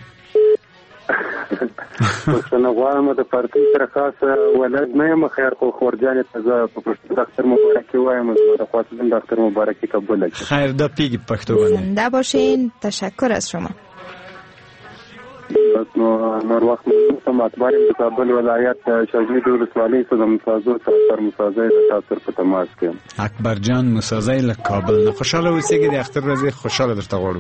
پښتنه غواړم د پارتي سره خاصه ولادت نه یم، خیر خو خورجان ته زه په پښتو اختر مبارکي وایم. زه خواستم د اختر مبارکي قبول کړم. خیر دا پیګ پښتو باندې. زنده باشین. تشکر از شما. نو نور وخت مو اخباریم د کابل ولایت شاجوی ولسوالۍ څخه د مسازو تر مسازۍ د تاثیر په تماس کې. اکبر جان مسازۍ له کابل نه خوشاله اوسېږي. د اختر ورځې خوشاله درته غواړو.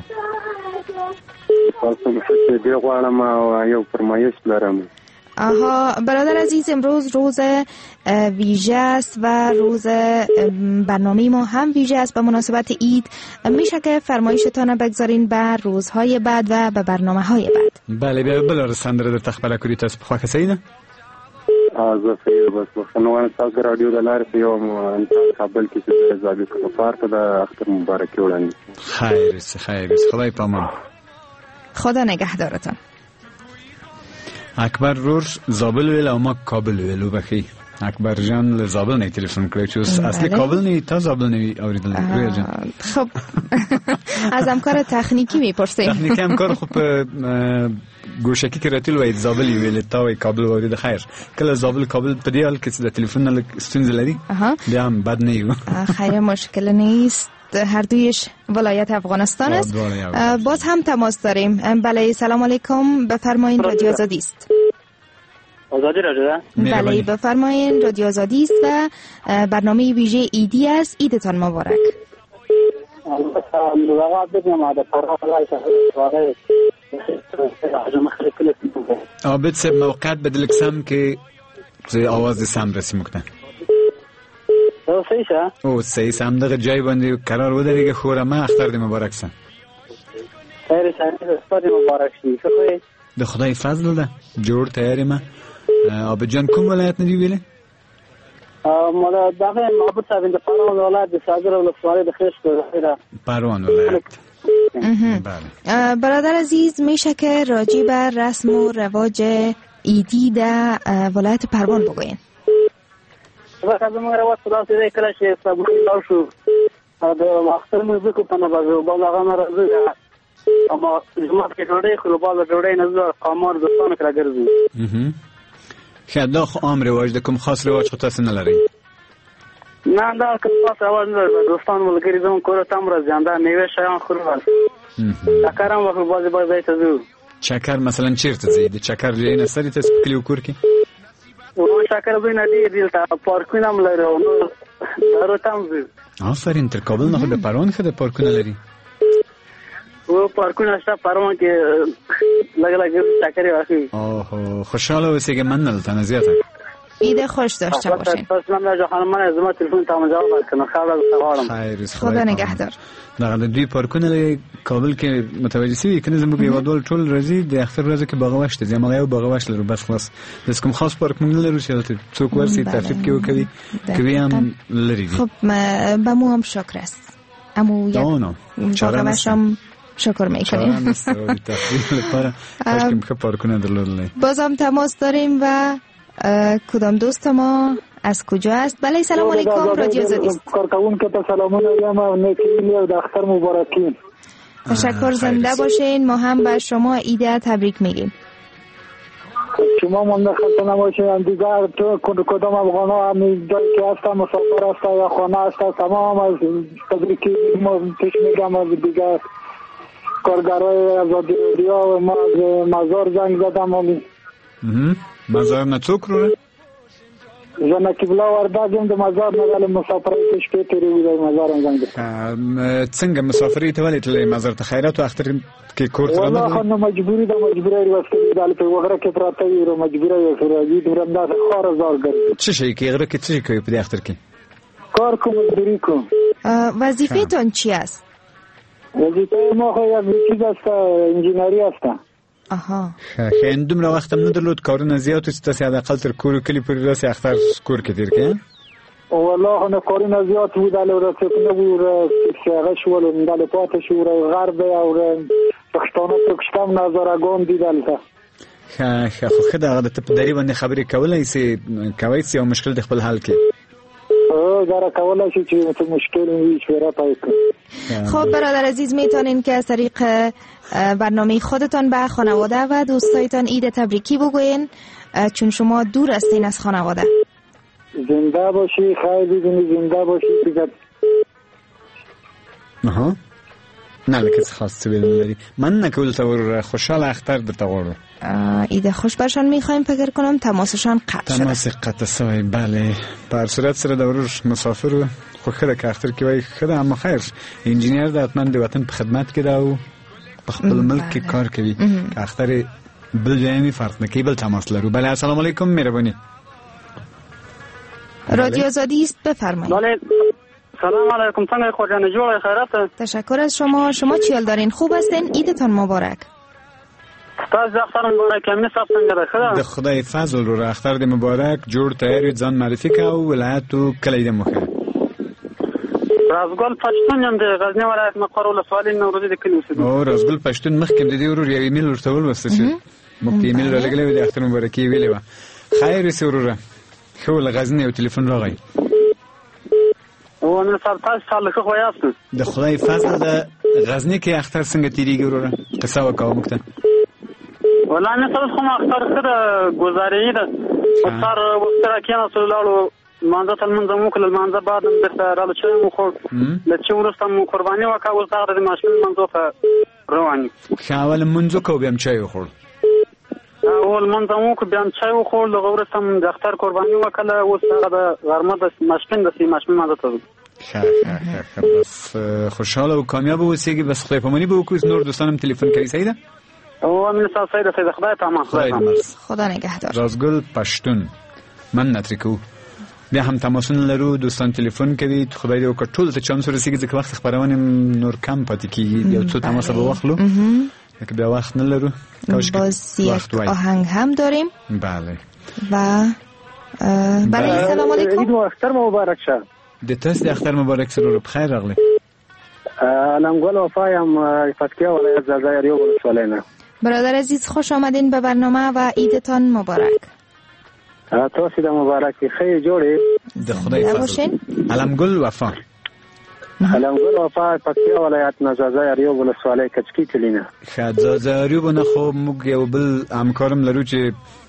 تاسو مشه دی غواړم او یو فرمایش لرم. آها برادر عزیز، امروز روز ویژه است و روز برنامه ما هم ویژه است به مناسبت عید. میشه که فرمایشتان بگذارین بر روزهای بعد و به برنامه های بعد؟ بله بیا بلار سندره در تخبر کری تاس بخوا کسی نه؟ آزا خیر بس بخنوان ساک رادیو دلار فیوم انتان قبل کسی در زابی کفار تا در اختر مبارکی ولند. خیر است خیر است. خدای پامان. خدا نگهدارتان. اکبر رور زابل ویل او ما کابل ویلو بخی. اکبر جان ل زابل نه تلفن کړی چې اصلي کابل نه تا زابل نه اوریدل نه جان. خب از همکار تکنیکی میپرسیم. تکنیکی همکار خب گوشکی که راتل وای زابل ویل تا وای کابل ورید. خیر کله زابل کابل په دې حال کې د تلیفون نه ستونزه لري بیا هم بد نه یو. خیر مشکل نیست. هر دویش ولایت افغانستان است. باز هم تماس داریم. بله سلام علیکم، بفرمایید رادیو آزادی است. آزادی رادیو؟ بله بفرمایید رادیو آزادی است و برنامه ویژه عیدی است. عیدتان مبارک. عابد صاحب موقعیت بدل کسم که آواز سم رسی مکنه. او صحیح شه؟ او صحیح سم دغه جای باندې قرار ودرېږه. خوره ما اختر دې مبارک سه. خیر شه اختر دې مبارک شي. څه د خدای فضل ده. جوړ تیار ما. عابد جان کوم ولایت نه دی ویلې؟ مولا دغه عابد صاحب د پروان ولایت د صادر ولسوالۍ د خیش ده. پروان ولایت. بله. برادر عزیز میشه که راجع بر رسم و رواج عیدی در ولایت پروان بگوین؟ وخت زموږ رواج خلاص دی کله چې صبر لاو شو د اختر موزیکو په نه بازو بل هغه مرزه اما جمعه کې ډوډۍ خو بل ډوډۍ نه زړه قمر دوستانو کړه ګرځي. خیر دا خو عام رواج د کوم خاص رواج خو تاسو نه لرئ؟ نه دا کوم خاص رواج نه لري. دوستان ملګری زموږ کور ته هم راځي دا میوه شیان خورل. چکر هم وخت بازي بازي ته ځو. چکر مثلا چیرته ځئ؟ د چکر ځای نه سړی تاسو کلیو کور کې؟ او شکر به نه دی دلته پارکونه هم لري او نو دارو تم زی. آفرین تر کابل نه به پروان خده پارکونه لري. او پارکونه شته پروان کې لګ لګ شکر واخی. اوه خوشاله اوسئ که من نه تنه زیاته. عید خوش داشته باشین. پس من راځم خانم من از ما تلفن تام جواب ورکړم. خاله خیر خدا نگهدار. دغه د دوی پارکونه لري کابل کې متوجه سي کنه زموږ یو ډول ټول راځي د اختر ورځ کې باغوشت دي زموږ یو باغوشت لرو بس خلاص. د کوم خاص پارک مونږ لرو چې څوک ورسي تفریح کوي کوي کوي هم لري. خب به مو هم شکر است. امو یک باغوشم شکر میکنیم. بازم تماس داریم و کدام دوست ما از کجا است؟ بله سلام علیکم رادیو آزادی است. کارکون که سلامونه ایم و نیکی و اختر مبارکی. تشکر زنده باشین. ما هم به شما عید تبریک میگیم. شما من خسته نباشین. دیگر تو کدام افغان ها همی جایی که هستن مسافر هستن یا خانه هستن تمام از تبریکی ما پیش میگم. از دیگر کارگرای آزادی رادیو و ما از مزار زنگ زدم. مزار نه څوک رو زنه کبلا ورداګم د مزار نه ول مسافرۍ کې شپې تیرې وې مزار څنګه څنګه مسافرۍ ته ولې تلې مزار ته خیرات او اختر کې کور ته نه والله نو مجبوری ده مجبوری وسکې د په وغره کې پراته وي مجبوری یې سره دې ورنده خار زار ګرځي. څه شي کې غره کې څه کوي په اختر کې؟ کار کوم مزدوری کوم. وظیفه تون چی است؟ وظیفه ما خو یک چیز است انجینری است. آها خیر دومره وخت هم نه درلود کارونه زیات است تاسو حداقل تر کور کلی پورې راسي اختر کور کې تیر کې والله انا کارونه زیات بود علاوه بر که نبود شهر شول مدل پات شور غرب او پښتون پاکستان نظرګون دي دلته خا خا خو خدای هغه ته په دری باندې خبرې کولای سي کوي سي او مشکل د خپل حل کې او داره کولای شي چې مشکل وي شورا پای خب برادر عزیز میتونین که از طریق برنامه خودتان به خانواده و دوستایتان عید تبریکی بگوین چون شما دور هستین از خانواده. زنده باشی خیلی زنده باشی دیگه. آها نه لکه خاصی بدون داری من نکول تور خوشحال اختر در تغورو ایده خوش برشان میخوایم فکر کنم تماسشان قطع شده تماس قطع سوی بله بر صورت سر دورور مسافر و خوخده که اختر که وای خده اما خیر انجینیر ده اتمن ده وطن په خدمت که ده و بخبل ملک که کار کوي که اختر بل جایمی فرق نکی بل تماس لرو. بله السلام علیکم میربانی رادیو آزادی است بفرمایید. سلام علیکم څنګه خو جان جوړه خیرات. تشکر از شما. شما چی حال دارین؟ خوب هستین؟ عیدتان مبارک. تاسو اختر مبارک می صاحب څنګه ده خدا؟ د خدای فضل رو اختر د مبارک جوړ تیاری ځان معرفي کا او ولایت او کلی د مخه. رازګل پښتون یم د غزنی ولایت مقر ولسوالۍ نوروزي د کلی اوسېدو. او رازګل پښتون مخکې د دې ورور یو ایمیل ورته ولوسته چې مو کې ایمیل راغلی د اختر مبارکي ویلې و. خیر سروره. خو لغزنی او ټلیفون راغی. او نن صاحب تاسو سال ښه خو یاست. د خدای فضل د غزنی کې اختر څنګه تیریږي وروره قصه وکاو مکته ولا نه تاسو کوم اختر سره گزارې ده او سر وختره کې رسول الله مانځه تل منځ مو کول مانځه بعد د سره چې مو خو د چې ورسته مو قرباني وکاو زغره د ماشین منځو ته رواني خاول منځو کو بهم چای خور اول منځ مو کو بهم چای خور د ورسته د اختر قرباني وکاله او سره د غرمه د ماشین د سی ماشین منځ ته خیر بس خوشحال او کامیاب اوسئ بس خدای پامانی به وکړي نور دوستانم تلیفون کوي سیده او من سال سیده سیده خدای تمام خدای خدا نگهدار. رازګل پښتون من نتریکو بیا هم تماسون لرو دوستان تلیفون کوي خدای دې وکړي ټول ته چانس ورسیږي ځکه وخت خبرونه نور کم پاتې کیږي یو څو تماس به واخلو که بیا وخت نه لرو باز یک آهنگ هم داریم بله و بله سلام علیکم عید اختر مبارک شه د تاسو د اختر مبارک سره بخیر راغلی علمگل وفایم فتکیه ولایت زلزله یو ولسوالۍ نه. برادر عزیز خوش آمدین به برنامه و عیدتان مبارک. تاسو د مبارک خیر جوړې د خدای فضل. علمگل وفا علمگل وفا فتکیه ولایت زلزله یو ولسوالۍ کچکی تلینه. خد زلزله یو نه خو موږ یو بل همکارم لرو چې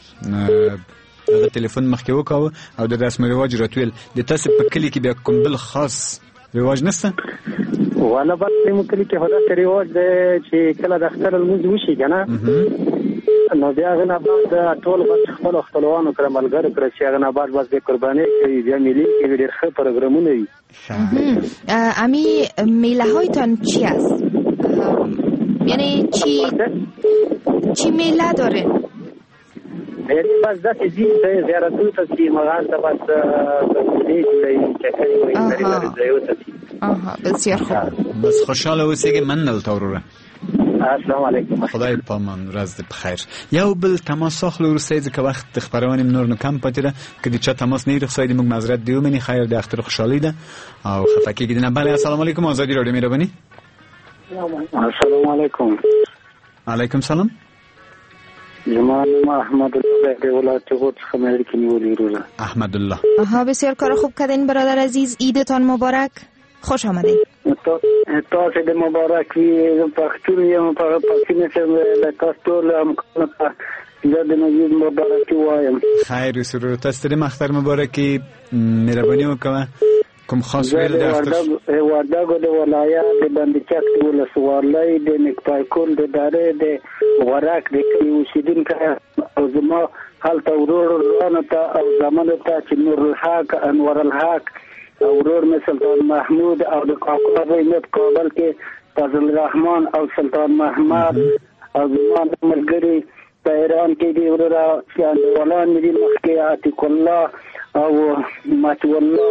د ټلیفون مخکې وکاو او د رسم رواج راتویل د تاسو په کلی کې بیا کوم بل خاص رواج نشته والا بس مو کلی کې هدا رواج دی چې کله د اختر الموز وشي کنه نو بیا غنا بعد ټول بس خپل خپلوانو کړه ملګر کړه چې غنا بعد بس د قرباني کوي بیا ملي کې ډېر ښه پروګرامونه وي. امی میله هایتان چی است؟ یعنی چی چی میله داره؟ یعنی بس داسې دي چې زیارتونو ته چې مغان ته بس دې چې چکرې وایي لري ځایو ته آها بسیار خوب. بس خوشحال اوسئ مننل توروره. السلام علیکم. خدای پامان ورځ دې بخیر. یو بل تماس اخلو ورسې ځکه وخت خبرونه نور نو کم پاتې ده کدي چې تماس نه رسېدي موږ معذرت دیو منی خیر د اختر خوشحالي ده او خفقی کیدنه. بله السلام علیکم آزادی رادیو میربانی. السلام علیکم. علیکم سلام. جمال احمد الله د ولایت غوت خمیر کې نیولې روزه. احمد الله. آها بسیار کار خوب کردین برادر عزیز. عیدتان مبارک. خوش آمدین. تاسو د مبارک وي پښتون یم په پښتون سره تاسو ټول هم کومه د نوې مبارک وایم. خیر سرور تاسو د اختر مبارکي مهرباني وکړه کوم خاص ویل د اختر وردګو د ولایت د بندچک د ولسوالۍ د نکپایکول د داره د ورک د اوسیدونکو او زما حالت ورور روانه ته او زمانه ته چې نور الحق انور الحق ورور می سلطان محمود او د کاکو رحمت کابل کې فضل الرحمن او سلطان محمد او زمان ملګری په ایران کې دی ورور چې ولان می مخکې عتیق الله او مات والله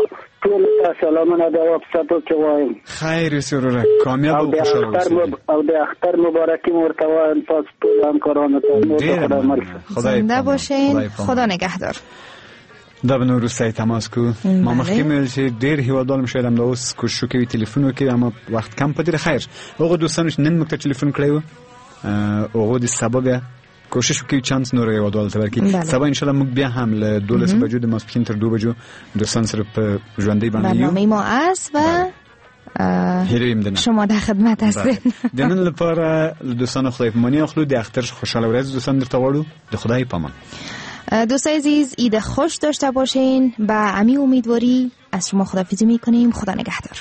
ټول ته سلامونه د وبساتو کې وایم. خیر سرور کامیاب او خوشاله اوسئ. او د اختر مبارکی مرتبه وایم تاسو ټول همکارانو ته. زنده باشین. خدا نگهدار. دا به نور سای تماس کو ما مخکې مل چې ډېر هیوادوال مشاهده هم دا اوس کوشش کوي تلیفون وکړي اما وخت کم پدې خیر هغه دوستانو چې نن موږ ته تلیفون کړی و هغه د سبا بیا کوشش وکړي چانس نور هیوادوال ته ورکړي سبا ان شاء الله موږ بیا هم له دولس بجو د ماسپښین تر دو بجو دوستان سره په ژوندۍ باندې یو برنامه ما است و شما در خدمت هستید. د نن لپاره دوستان خدای پامانی اخلو د اختر خوشاله ورځ دوستان درته غواړو د خدای پامان. دوستای عزیز عید خوش داشته باشین. با عمی امیدواری از شما خداحافظی میکنیم. خدا نگهدار.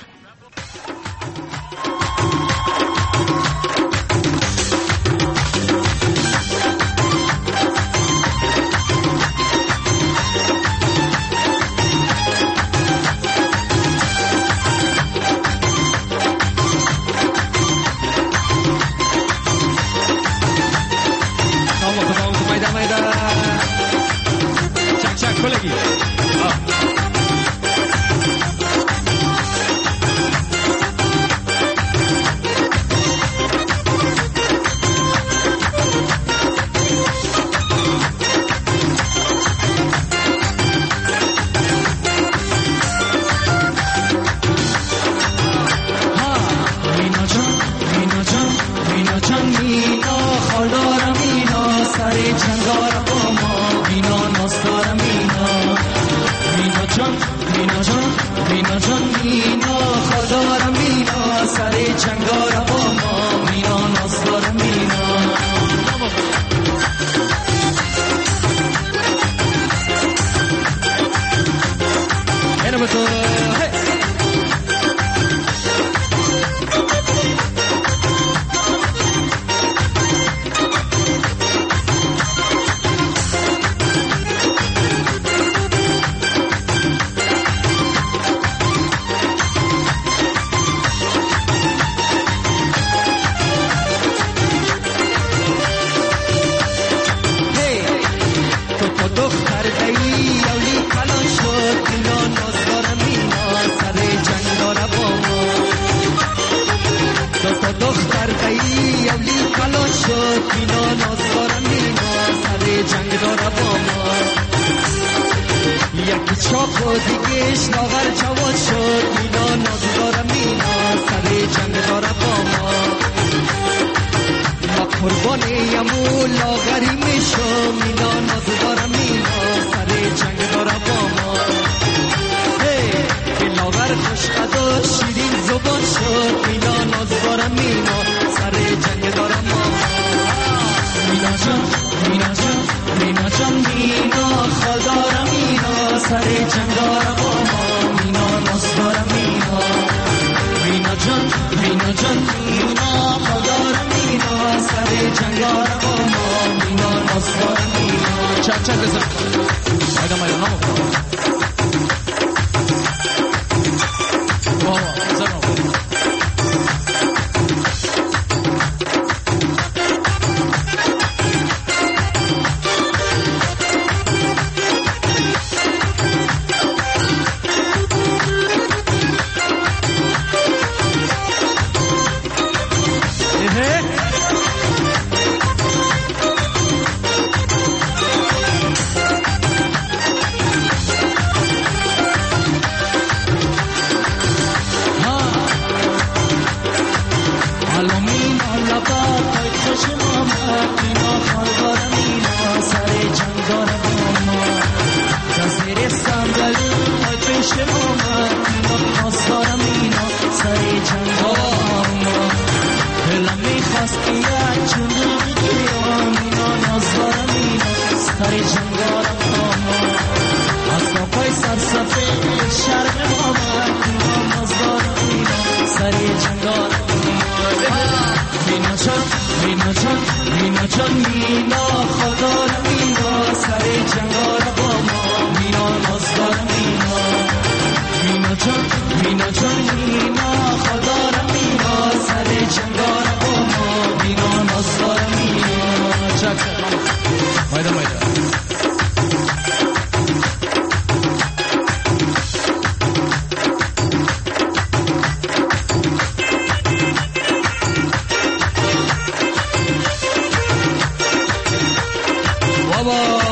بابا